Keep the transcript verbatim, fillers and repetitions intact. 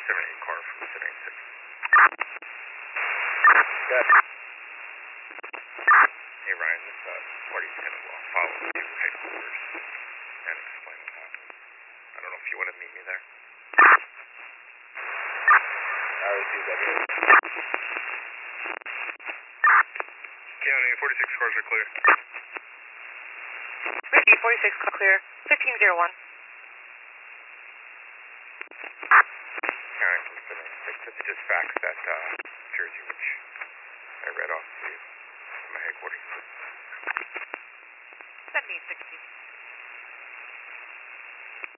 seven eight car from seven eight six. Good. Hey Ryan, this uh, party's gonna uh, follow you to headquarters and explain what happened. I don't know if you want to meet me there. I would do that. County, forty-six cars are clear. Ricky, forty-six car clear, fifteen oh one. County from seven eight six. If you just fax that uh, jersey which I read off to you from my headquarters. seventy sixty.